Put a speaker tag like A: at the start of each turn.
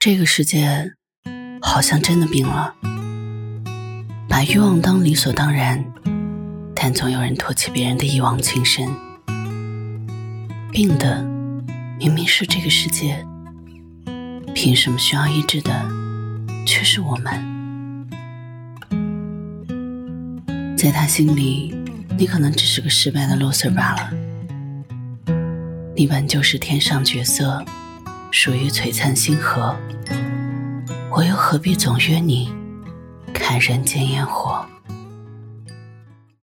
A: 这个世界好像真的病了，把欲望当理所当然，但总有人唾弃别人的一往情深。病的明明是这个世界，凭什么需要医治的却是我们？在他心里，你可能只是个失败的 loser 罢了。你本就是天上角色，属于璀璨星河，我又何必总约你看人间烟火？